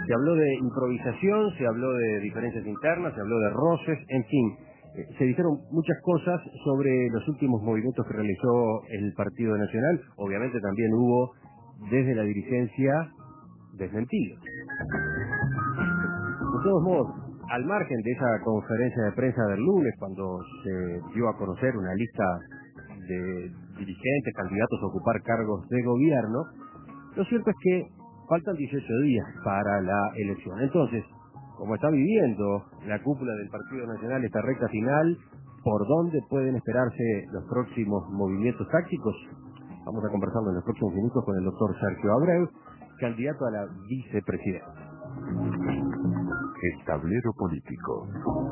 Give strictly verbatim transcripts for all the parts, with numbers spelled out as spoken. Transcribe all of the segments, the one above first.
Se habló de improvisación, se habló de diferencias internas, se habló de roces, en fin. Eh, se dijeron muchas cosas sobre los últimos movimientos que realizó el Partido Nacional. Obviamente también hubo, desde la dirigencia, desmentidos. De todos modos, al margen de esa conferencia de prensa del lunes, cuando se dio a conocer una lista de dirigentes, candidatos a ocupar cargos de gobierno, lo cierto es que faltan dieciocho días para la elección. Entonces, como está viviendo la cúpula del Partido Nacional esta recta final, ¿por dónde pueden esperarse los próximos movimientos tácticos? Vamos a conversarlo en los próximos minutos con el doctor Sergio Abreu, candidato a la vicepresidencia. El tablero político.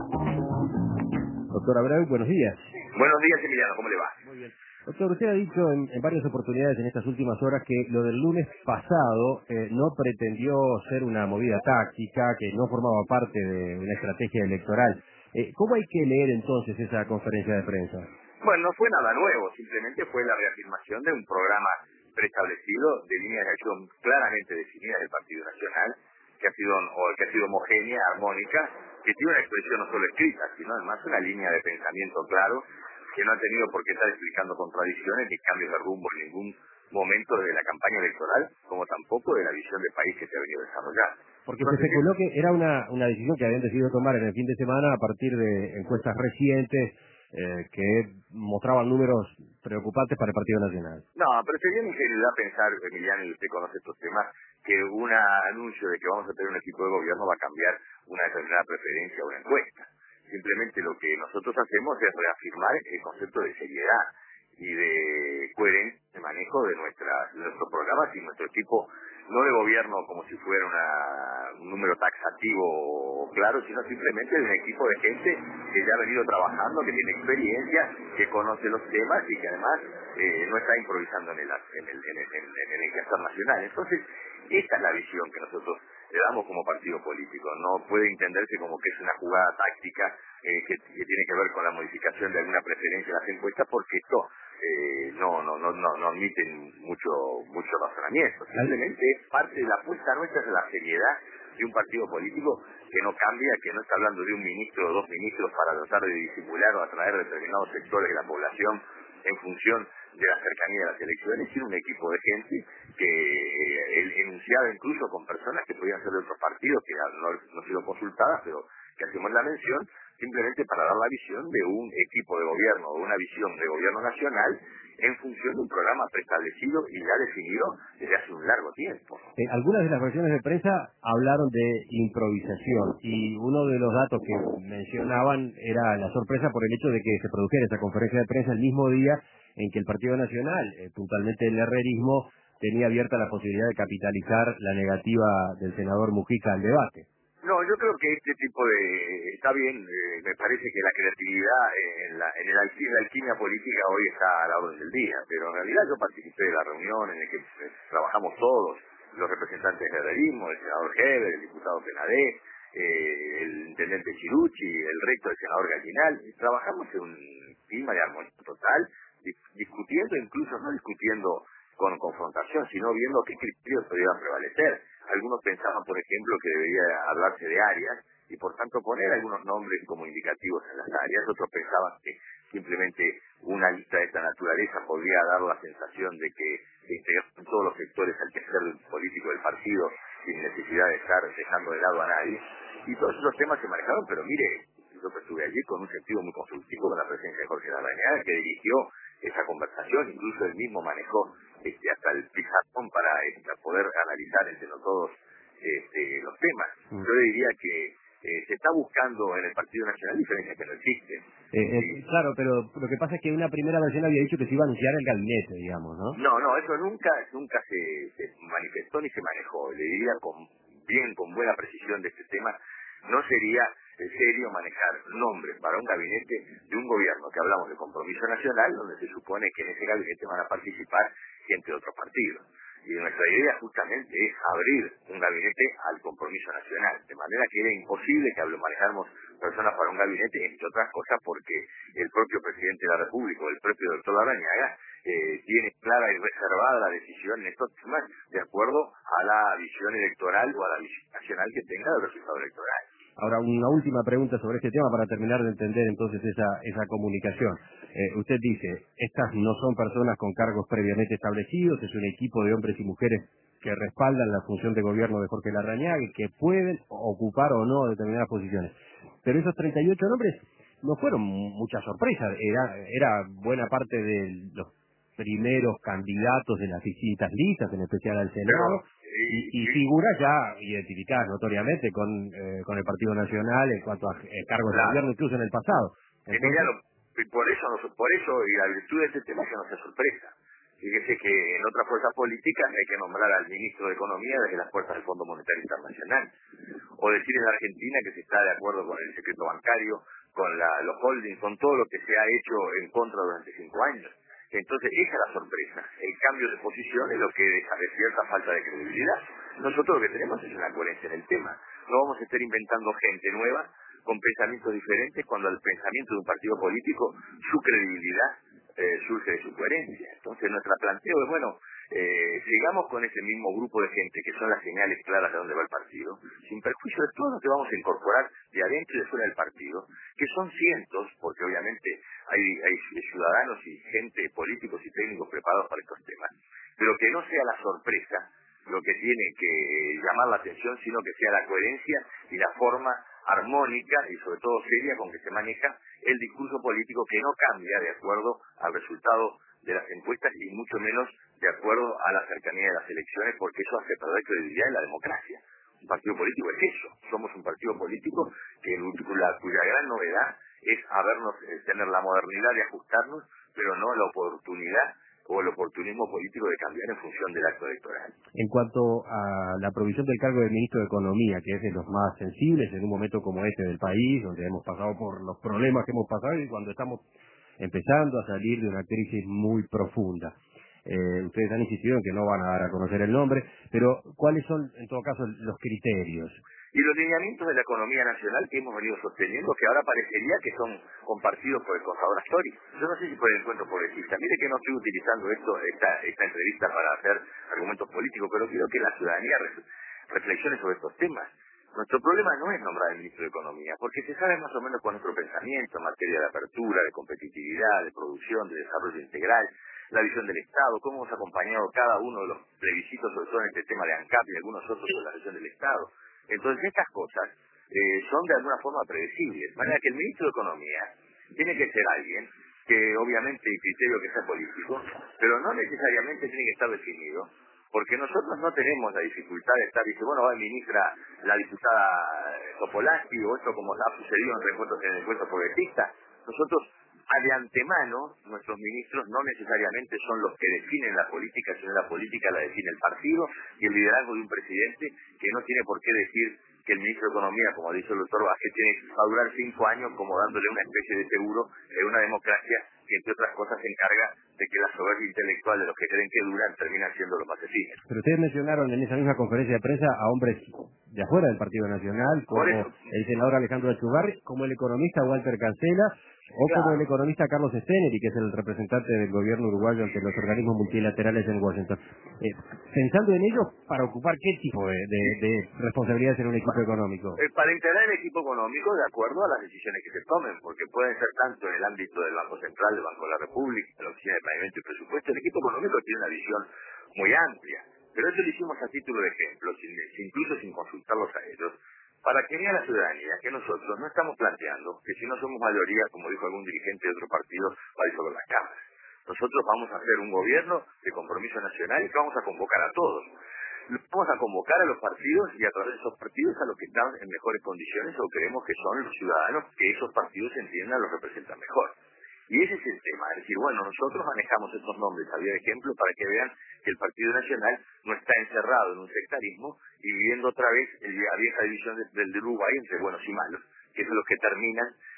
Doctor Abreu, buenos días. Buenos días, Emiliano, ¿cómo le va? Muy bien. Doctor, usted ha dicho en, en varias oportunidades en estas últimas horas que lo del lunes pasado eh, no pretendió ser una movida táctica, que no formaba parte de una estrategia electoral. Eh, ¿Cómo hay que leer entonces esa conferencia de prensa? Bueno, no fue nada nuevo, simplemente fue la reafirmación de un programa preestablecido de líneas de acción claramente definidas del Partido Nacional, que ha sido o que ha sido homogénea, armónica, que tiene una expresión no solo escrita, sino además una línea de pensamiento claro, que no ha tenido por qué estar explicando contradicciones ni cambios de rumbo en ningún momento de la campaña electoral, como tampoco de la visión de país que se ha venido desarrollando. Porque No se sé especuló qué... que era una, una decisión que habían decidido tomar en el fin de semana a partir de encuestas recientes eh, que mostraban números preocupantes para el Partido Nacional. No, pero sería mi ingenuidad pensar, Emiliano, y usted conoce estos temas, que un anuncio de que vamos a tener un equipo de gobierno va a cambiar una determinada preferencia o una encuesta. Simplemente lo que nosotros hacemos es reafirmar el concepto de seriedad y de coherencia de manejo de, nuestra, de nuestros programas y nuestro equipo, no de gobierno como si fuera una, un número taxativo claro, sino simplemente de un equipo de gente que ya ha venido trabajando, que tiene experiencia, que conoce los temas y que además eh, no está improvisando en el, en el, en el, en el, en el quehacer nacional. Entonces, esta es la visión que nosotros le damos como partido político. No puede entenderse como que es una jugada táctica eh, que, que tiene que ver con la modificación de alguna preferencia de las encuestas, porque esto eh, no, no, no, no, no admite mucho, mucho razonamiento. Simplemente es parte de la apuesta nuestra de la seriedad de un partido político que no cambia, que no está hablando de un ministro o dos ministros para tratar de disimular o atraer determinados sectores de la población en función de la cercanía de las elecciones, sino un equipo de gente que eh, el enunciado incluso con personas que podían ser de otros partidos, que no, no han sido consultadas, pero que hacemos la mención, simplemente para dar la visión de un equipo de gobierno, de una visión de gobierno nacional, en función de un programa preestablecido y ya definido desde hace un largo tiempo. Eh, algunas de las versiones de prensa hablaron de improvisación y uno de los datos que mencionaban era la sorpresa por el hecho de que se produjera esa conferencia de prensa el mismo día en que el Partido Nacional, eh, puntualmente el herrerismo, tenía abierta la posibilidad de capitalizar la negativa del senador Mujica al debate. No, yo creo que este tipo de... Está bien, eh, me parece que la creatividad en la, en el alquimia, la alquimia política hoy está a la orden del día, pero en realidad yo participé de la reunión en la que eh, trabajamos todos, los representantes del herrerismo, el senador Heber, el diputado Penadé, eh, el intendente Chirucci, el recto del senador Gallinal, y trabajamos en un clima de armonía total, dis- discutiendo, incluso no discutiendo con confrontación, sino viendo qué criterios podían prevalecer. Algunos pensaban, por ejemplo, que debería hablarse de áreas y por tanto poner algunos nombres como indicativos en las áreas. Otros pensaban que simplemente una lista de esta naturaleza podría dar la sensación de que se integraron todos los sectores al quehacer político del partido sin necesidad de estar dejando de lado a nadie. Y todos esos temas se manejaron, pero mire, yo que estuve allí con un sentido muy constructivo con la presencia de Jorge Larrañaga, que dirigió esa conversación, incluso él mismo manejó este, hasta el pizarrón para, este, para poder analizar entre todos este, los temas. Yo le diría que eh, se está buscando en el Partido Nacional diferencias que no existen. Eh, eh, Sí. claro, pero lo que pasa es que una primera versión había dicho que se iba a anunciar el gabinete, digamos, ¿no? No, no, eso nunca nunca se, se manifestó ni se manejó. Le diría con bien, con buena precisión de este tema, no sería serio manejar nombres para un gabinete de un gobierno que hablamos de compromiso nacional, donde se supone que en ese gabinete van a participar gente de otros partidos. Y nuestra idea justamente es abrir un gabinete al compromiso nacional, de manera que era imposible que manejáramos personas para un gabinete, entre otras cosas porque el propio presidente de la República, o el propio doctor Larrañaga, eh, tiene clara y reservada la decisión en estos temas de acuerdo a la visión electoral o a la visión nacional que tenga del resultado electoral. Ahora, una última pregunta sobre este tema para terminar de entender entonces esa esa comunicación. Eh, usted dice, estas no son personas con cargos previamente establecidos, es un equipo de hombres y mujeres que respaldan la función de gobierno de Jorge Larrañaga y que pueden ocupar o no determinadas posiciones. Pero esos treinta y ocho nombres no fueron mucha sorpresa, era, era buena parte de los primeros candidatos de las distintas listas, en especial al Senado. Pero, Y, y figuras ya identificadas notoriamente con eh, con el Partido Nacional en cuanto a eh, cargos claro, de gobierno incluso en el pasado. Entonces, Emiliano, por eso, nos- por eso y la virtud de este tema es que no sea sorpresa. Fíjese que en otras fuerzas políticas hay que nombrar al ministro de Economía desde las puertas del Fondo Monetario Internacional. O decir en la Argentina que se está de acuerdo con el secreto bancario, con la, los holdings, con todo lo que se ha hecho en contra durante cinco años. Entonces, esa es la sorpresa. El cambio de posición es lo que deja de cierta falta de credibilidad. Nosotros lo que tenemos es una coherencia en el tema. No vamos a estar inventando gente nueva con pensamientos diferentes cuando el pensamiento de un partido político, su credibilidad eh, surge de su coherencia. Entonces, nuestro planteo es, bueno, eh, sigamos con ese mismo grupo de gente que son las señales claras de dónde va el partido, sin perjuicio de todo lo que vamos a incorporar de adentro y de fuera del partido, que son cientos, porque obviamente hay, hay ciudadanos y gente, políticos y técnicos preparados para estos temas, pero que no sea la sorpresa lo que tiene que llamar la atención, sino que sea la coherencia y la forma armónica y sobre todo seria con que se maneja el discurso político, que no cambia de acuerdo al resultado de las encuestas y mucho menos de acuerdo a la cercanía de las elecciones, porque eso hace perder credibilidad en la democracia. Un partido político es eso, somos un partido político que la, cuya gran novedad es habernos, eh, tener la modernidad de ajustarnos, pero no la oportunidad o el oportunismo político de cambiar en función del acto electoral. en cuanto a la provisión del cargo de ministro de Economía, que es de los más sensibles en un momento como este del país, donde hemos pasado por los problemas que hemos pasado y cuando estamos empezando a salir de una crisis muy profunda. Eh, ustedes han insistido en que no van a dar a conocer el nombre, pero ¿cuáles son, en todo caso, los criterios? Y los lineamientos de la economía nacional que hemos venido sosteniendo, que ahora parecería que son compartidos por el contador Astori. Yo no sé si por el encuentro progresista. Mire que no estoy utilizando esto, esta, esta entrevista para hacer argumentos políticos, pero quiero que la ciudadanía re- reflexione sobre estos temas. Nuestro problema no es nombrar al ministro de Economía, porque se sabe más o menos cuál es nuestro pensamiento en materia de apertura, de competitividad, de producción, de desarrollo integral, la visión del Estado, cómo hemos acompañado cada uno de los plebiscitos, sobre todo en este tema de ANCAP y algunos otros de la visión del Estado. Entonces, estas cosas eh, son de alguna forma predecibles. De manera que el ministro de Economía tiene que ser alguien que, obviamente, el criterio que sea político, pero no necesariamente tiene que estar definido, porque nosotros no tenemos la dificultad de estar, dice, bueno, va a ministra la diputada Topolaki, o esto como ha sucedido en el encuentro, en el encuentro progresista. Nosotros, de antemano, nuestros ministros no necesariamente son los que definen la política, sino la política la define el partido y el liderazgo de un presidente que no tiene por qué decir que el ministro de Economía, como ha dicho el doctor Vázquez, tiene que durar cinco años como dándole una especie de seguro en una democracia que, entre otras cosas, se encarga de que la soberbia intelectual de los que creen que duran termina siendo lo más efímero. Pero ustedes mencionaron en esa misma conferencia de prensa a hombres de afuera del Partido Nacional, como el senador Alejandro Echugarri, como el economista Walter Cancela, o Claro. como el economista Carlos Steneri, que es el representante del gobierno uruguayo ante los organismos multilaterales en Washington. Eh, pensando en ellos, ¿para ocupar qué tipo de, de, de responsabilidades en un equipo económico? Eh, para integrar el equipo económico de acuerdo a las decisiones que se tomen, porque pueden ser tanto en el ámbito del Banco Central, del Banco de la República, de la Oficina de Planeamiento y Presupuesto. El equipo económico tiene una visión muy amplia, pero eso lo hicimos a título de ejemplo, sin, incluso sin consultarlos a ellos, para que vea la ciudadanía que nosotros no estamos planteando que si no somos mayoría, como dijo algún dirigente de otro partido, va a disolver la Cámara. Nosotros vamos a hacer un gobierno de compromiso nacional y que vamos a convocar a todos. Vamos a convocar a los partidos y a través de esos partidos a los que están en mejores condiciones o creemos que son los ciudadanos que esos partidos entiendan los representan mejor. Y ese es el tema, es decir, bueno, nosotros manejamos estos nombres a vía de ejemplo para que vean que el Partido Nacional no está encerrado en un sectarismo y viviendo otra vez la vieja división de, del de Uruguay entre buenos y malos, que es lo que terminan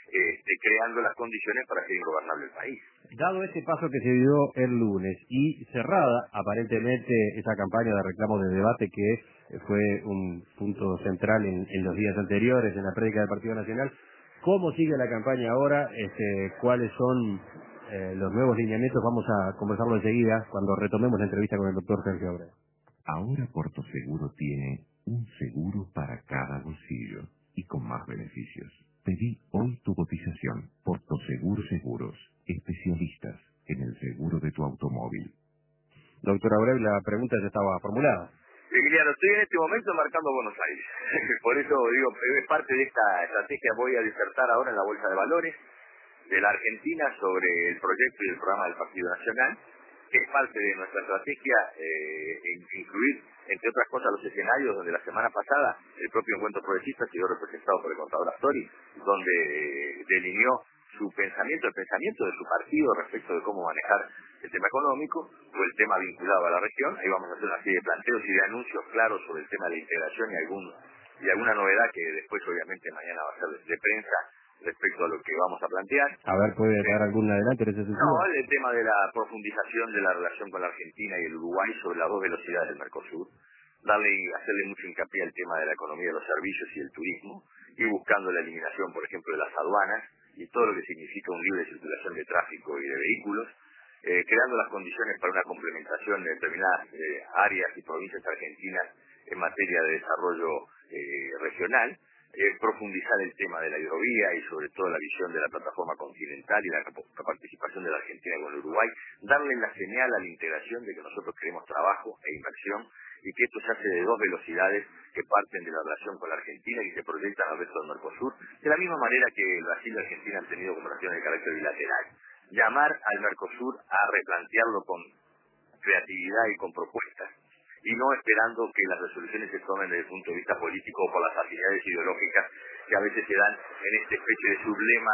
este, creando las condiciones para hacer ingobernable el país. Dado este paso que se dio el lunes y cerrada aparentemente esa campaña de reclamos de debate que fue un punto central en, en los días anteriores en la prédica del Partido Nacional, ¿cómo sigue la campaña ahora? Este, ¿Cuáles son eh, los nuevos lineamientos? Vamos a conversarlo enseguida cuando retomemos la entrevista con el doctor Sergio Abreu. Ahora Puerto Seguro tiene un seguro para cada bolsillo y con más beneficios. Pedí hoy tu cotización. Puerto Seguro Seguros, especialistas en el seguro de tu automóvil. Doctor Abreu, la pregunta ya estaba formulada. Emiliano, estoy en este momento marcando Buenos Aires. Por eso digo, es parte de esta estrategia. Voy a disertar ahora en la Bolsa de Valores de la Argentina sobre el proyecto y el programa del Partido Nacional, que es parte de nuestra estrategia, eh, incluir, entre otras cosas, los escenarios donde la semana pasada el propio Encuentro Progresista ha sido representado por el contador Astori, donde eh, delineó su pensamiento, el pensamiento de su partido respecto de cómo manejar el tema económico o el tema vinculado a la región. Ahí vamos a hacer una serie de planteos y de anuncios claros sobre el tema de la integración y algún y alguna novedad que después obviamente mañana va a ser de, de prensa respecto a lo que vamos a plantear. A ver, ¿puede dar algún adelanto en ese sentido? No, el tema de la profundización de la relación con la Argentina y el Uruguay sobre las dos velocidades del Mercosur, darle y hacerle mucho hincapié al tema de la economía de los servicios y el turismo, y buscando la eliminación, por ejemplo, de las aduanas y todo lo que significa un libre circulación de tráfico y de vehículos, eh, creando las condiciones para una complementación de determinadas eh, áreas y provincias argentinas en materia de desarrollo eh, regional, eh, profundizar el tema de la hidrovía y sobre todo la visión de la plataforma continental y la, la participación de la Argentina con el Uruguay, darle la señal a la integración de que nosotros queremos trabajo e inversión y que esto se hace de dos velocidades que parten de la relación con la Argentina y se proyectan al resto del Mercosur, de la misma manera que Brasil y Argentina han tenido conversaciones de carácter bilateral. Llamar al Mercosur a replantearlo con creatividad y con propuestas, y no esperando que las resoluciones se tomen desde el punto de vista político o por las afinidades ideológicas que a veces se dan en esta especie de sublema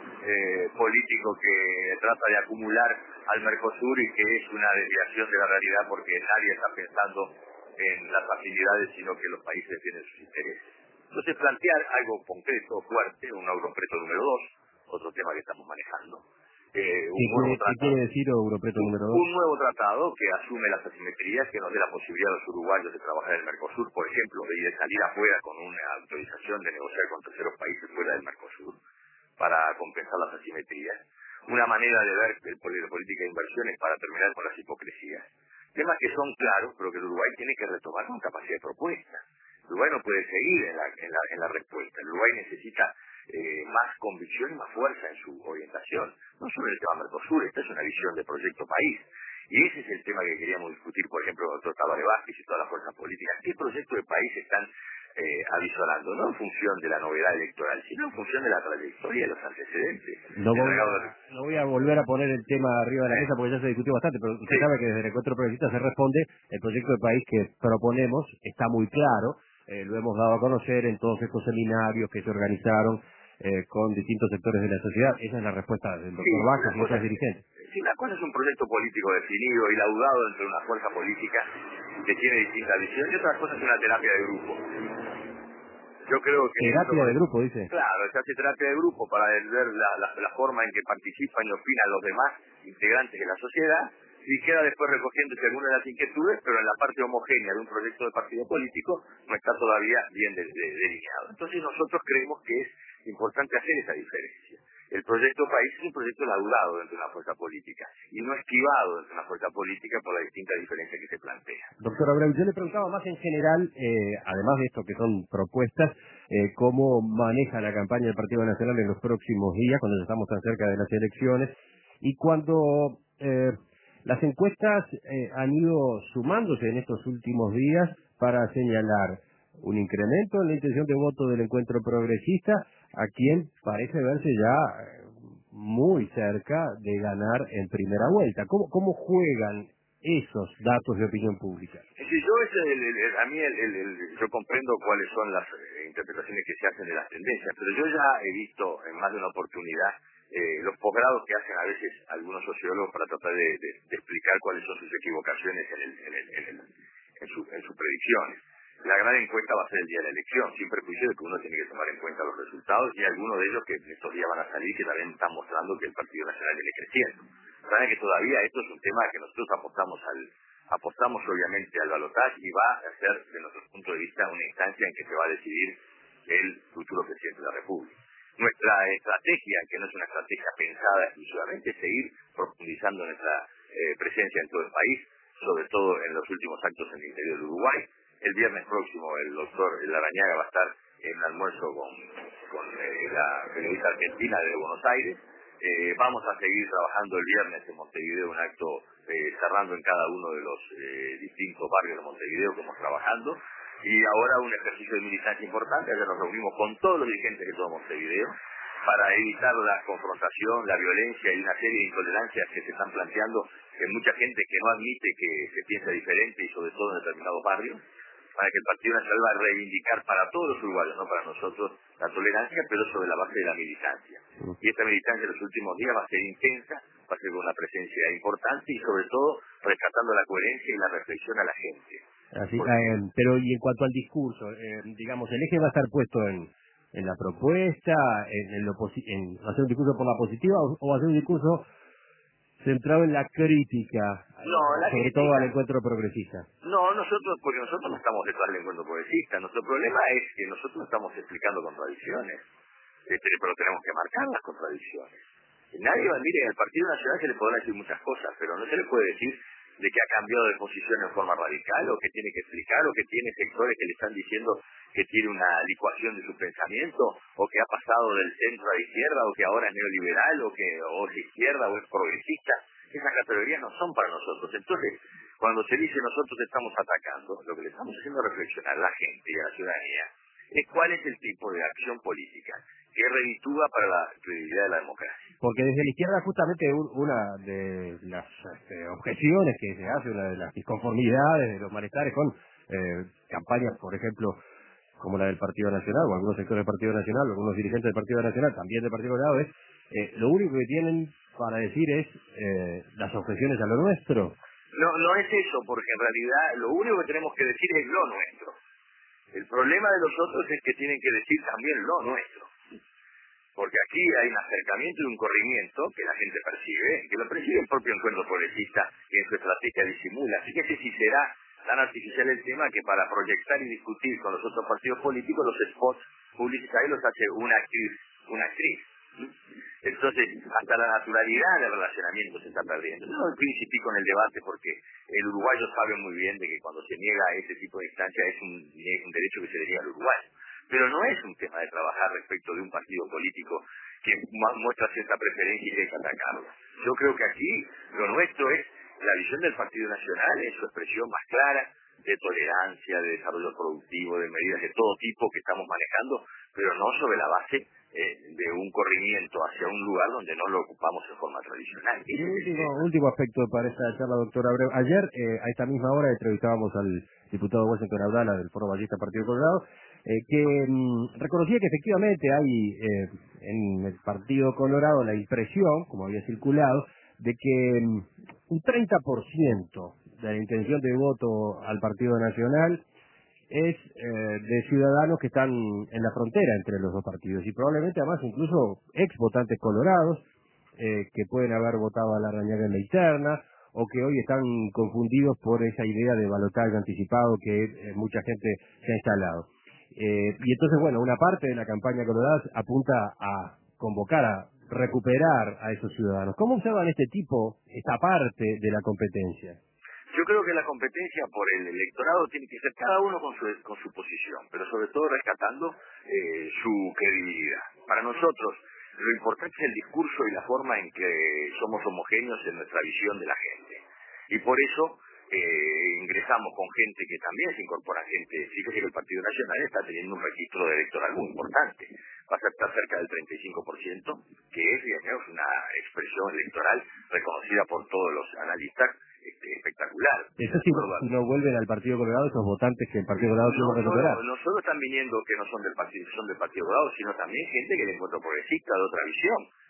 eh, político que trata de acumular al Mercosur y que es una desviación de la realidad porque nadie está pensando en las afinidades, sino que los países tienen sus intereses. Entonces plantear algo concreto, fuerte, un Europreto número dos, otro tema que estamos manejando. Eh, un ¿Qué, nuevo quiere, ¿Qué quiere decir Europreto un, número dos? un nuevo tratado que asume las asimetrías, que nos dé la posibilidad a los uruguayos de trabajar en el Mercosur, por ejemplo, de ir a salir afuera con una autorización de negociar con terceros países fuera del Mercosur para compensar las asimetrías. Una manera de ver el de política de inversiones para terminar con las hipocresías. Temas que son claros, pero que el Uruguay tiene que retomar con capacidad de propuesta. El Uruguay no puede seguir en la, en la, en la respuesta. El Uruguay necesita eh, más convicción y más fuerza en su orientación. No solo en el tema Mercosur, esta es una visión de proyecto país. Y ese es el tema que queríamos discutir, por ejemplo, con el doctor Tabaré Vázquez y todas las fuerzas políticas. ¿Qué proyecto de país están eh, avisorando? No en función de la novedad electoral, sino en función de la trayectoria y los antecedentes. No voy, legado de... a, no voy a volver a poner el tema arriba de la mesa porque ya se discutió bastante, pero usted Sí. sabe que desde el Encuentro Progresista se responde, el proyecto de país que proponemos está muy claro, eh, lo hemos dado a conocer en todos estos seminarios que se organizaron eh, con distintos sectores de la sociedad. Esa es la respuesta del doctor Sí, Vázquez una y cosa, otros dirigentes. si una cosa es un proyecto político definido y laudado dentro de una fuerza política que tiene distintas visiones, y otra cosa es una terapia de grupo. Yo creo que... Terapia esto, de grupo, dice. claro, se hace terapia de grupo para ver la, la, la forma en que participan y opinan los demás integrantes de la sociedad y queda después recogiéndose algunas de las inquietudes, pero en la parte homogénea de un proyecto de partido político no está todavía bien de, de, delineado. Entonces nosotros creemos que es importante hacer esa diferencia. El proyecto país es un proyecto laudado dentro de una fuerza política y no esquivado dentro de una fuerza política por las distintas diferencias que se plantean. Doctor Abreu, yo le preguntaba más en general, eh, además de esto que son propuestas, eh, cómo maneja la campaña del Partido Nacional en los próximos días, cuando ya estamos tan cerca de las elecciones, y cuando eh, las encuestas eh, han ido sumándose en estos últimos días para señalar un incremento en la intención de voto del Encuentro Progresista, a quien parece verse ya muy cerca de ganar en primera vuelta. ¿Cómo, cómo juegan esos datos de opinión pública? Sí, yo ese, el, el, el, a mí el, el, el, yo comprendo cuáles son las eh, interpretaciones que se hacen de las tendencias, pero yo ya he visto en más de una oportunidad eh, los posgrados que hacen a veces algunos sociólogos para tratar de, de, de explicar cuáles son sus equivocaciones en, el, en, el, en, el, en, su, en sus predicciones. La gran encuesta va a ser el día de la elección, sin prejuicio de que uno tiene que tomar en cuenta los resultados y algunos de ellos que en estos días van a salir que también están mostrando que el Partido Nacional viene creciendo. Saben que todavía esto es un tema que nosotros apostamos al apostamos obviamente al balotaje y va a ser, desde nuestro punto de vista, una instancia en que se va a decidir el futuro presidente de la República. Nuestra estrategia, que no es una estrategia pensada exclusivamente, es seguir profundizando nuestra eh, presencia en todo el país, sobre todo en los últimos actos en el interior del Uruguay. El viernes próximo el doctor Larrañaga va a estar en un almuerzo con, con eh, la periodista argentina de Buenos Aires. Eh, vamos a seguir trabajando el viernes en Montevideo, un acto eh, cerrando en cada uno de los eh, distintos barrios de Montevideo que estamos trabajando. Y ahora un ejercicio de militancia importante, ayer nos reunimos con todos los dirigentes de todo Montevideo para evitar la confrontación, la violencia y una serie de intolerancias que se están planteando en mucha gente que no admite que se piensa diferente y sobre todo en determinados barrios, para que el Partido Nacional va a reivindicar para todos los uruguayos, no para nosotros, la tolerancia, pero sobre la base de la militancia. Y esta militancia en los últimos días va a ser intensa, va a ser con una presencia importante y sobre todo rescatando la coherencia y la reflexión a la gente. Así, eh, pero y en cuanto al discurso, eh, digamos, el eje va a estar puesto en, en la propuesta, en, en lo posi- en hacer un discurso por la positiva o, o hacer un discurso centrado en la crítica, No, la sobre crítica, todo al encuentro progresista. No, nosotros, porque nosotros no estamos detrás del encuentro progresista. Nuestro problema es que nosotros estamos explicando contradicciones, este, pero tenemos que marcar las contradicciones. Nadie va, mire, al Partido Nacional se le podrán decir muchas cosas, pero no se le puede decir de que ha cambiado de posición en forma radical, o que tiene que explicar, o que tiene sectores que le están diciendo que tiene una licuación de su pensamiento, o que ha pasado del centro a la izquierda, o que ahora es neoliberal, o que o es izquierda, o es progresista. Esas categorías no son para nosotros. Entonces, cuando se dice nosotros estamos atacando, lo que le estamos haciendo reflexionar a la gente y a la ciudadanía es cuál es el tipo de acción política que reditúa para la credibilidad de la democracia. Porque desde la izquierda justamente un, una de las este, objeciones que se hace, una de las disconformidades, de los malestares con eh, campañas, por ejemplo, como la del Partido Nacional, o algunos sectores del Partido Nacional, o algunos dirigentes del Partido Nacional, también del Partido Colorado, es eh, lo único que tienen para decir es eh, las objeciones a lo nuestro. No, no es eso, porque en realidad lo único que tenemos que decir es lo nuestro. El problema de los otros es que tienen que decir también lo nuestro. Porque aquí hay un acercamiento y un corrimiento que la gente percibe, que lo percibe el propio encuentro progresista, que en su estrategia disimula. Fíjese si será tan artificial el tema que para proyectar y discutir con los otros partidos políticos, los spots publicitarios los hace una actriz, una actriz. Entonces, hasta la naturalidad del relacionamiento se está perdiendo. No insistí con el debate porque el uruguayo sabe muy bien de que cuando se niega a ese tipo de instancia es un, un derecho que se le niega al uruguayo. Pero no es un tema de trabajar respecto de un partido político que muestra cierta preferencia y que hay que atacarlo. Yo creo que aquí lo nuestro es la visión del Partido Nacional en su expresión más clara de tolerancia, de desarrollo productivo, de medidas de todo tipo que estamos manejando, pero no sobre la base eh, de un corrimiento hacia un lugar donde no lo ocupamos en forma tradicional. Y un último, último aspecto para esta charla, doctor Abreu. Ayer, eh, a esta misma hora, entrevistábamos al diputado Washington Abdala del Foro Ballista Partido Colorado, eh, que mmm, reconocía que efectivamente hay eh, en el Partido Colorado la impresión, como había circulado, de que mmm, un treinta por ciento de la intención de voto al Partido Nacional es eh, de ciudadanos que están en la frontera entre los dos partidos y probablemente además incluso ex votantes colorados eh, que pueden haber votado a Larrañaga en la interna o que hoy están confundidos por esa idea de balotaje anticipado que eh, mucha gente se ha instalado. Eh, y entonces, bueno, una parte de la campaña colorada apunta a convocar, a recuperar a esos ciudadanos. ¿Cómo observan este tipo, esta parte de la competencia? Yo creo que la competencia por el electorado tiene que ser cada uno con su, con su posición, pero sobre todo rescatando eh, su credibilidad. Para nosotros, lo importante es el discurso y la forma en que somos homogéneos en nuestra visión de la gente. Y por eso eh, ingresamos con gente que también se incorpora gente. Fíjese que el Partido Nacional está teniendo un registro electoral muy importante. Va a estar cerca del treinta y cinco por ciento, que es, digamos, una expresión electoral reconocida por todos los analistas. Este, espectacular. Eso sí, si no vuelven al Partido Colorado, esos votantes que el Partido Colorado no, quiere recuperar. No, no solo están viniendo que no son del Partido, son del Partido Colorado, sino también gente que le encuentro progresista, de otra visión,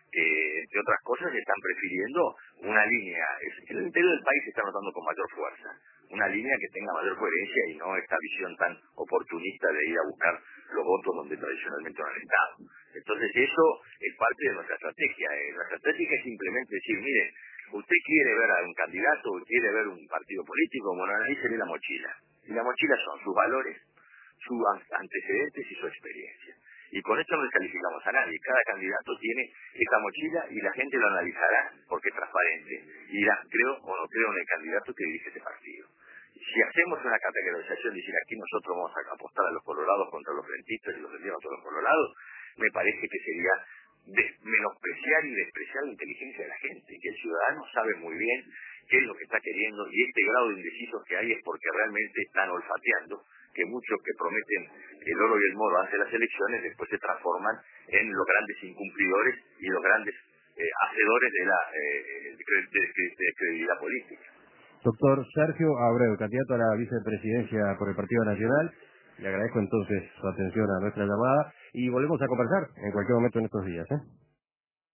que, entre otras cosas, están prefiriendo una línea, en el interior del país se está notando con mayor fuerza, una línea que tenga mayor coherencia y no esta visión tan oportunista de ir a buscar los votos donde tradicionalmente no han estado. Entonces eso es parte de nuestra estrategia. Eh. Nuestra estrategia es simplemente decir, mire, usted quiere ver a un candidato o quiere ver un partido político, bueno, analícele la mochila. Y la mochila son sus valores, sus antecedentes y su experiencia. Y con esto no descalificamos a nadie. Cada candidato tiene esta mochila y la gente lo analizará porque es transparente. Y dirá, creo o no creo en el candidato que dirige ese partido. Si hacemos una categorización y decir aquí nosotros vamos a apostar a los colorados contra los frentistas y los frentistas contra los colorados, me parece que sería de menospreciar y despreciar la inteligencia de la gente, que el ciudadano sabe muy bien qué es lo que está queriendo y este grado de indecisos que hay es porque realmente están olfateando que muchos que prometen el oro y el moro antes de las elecciones después se transforman en los grandes incumplidores y los grandes eh, hacedores de la eh, de, de, de, de credibilidad política. Doctor Sergio Abreu, candidato a la vicepresidencia por el Partido Nacional, le agradezco entonces su atención a nuestra llamada y volvemos a conversar en cualquier momento en estos días, ¿eh?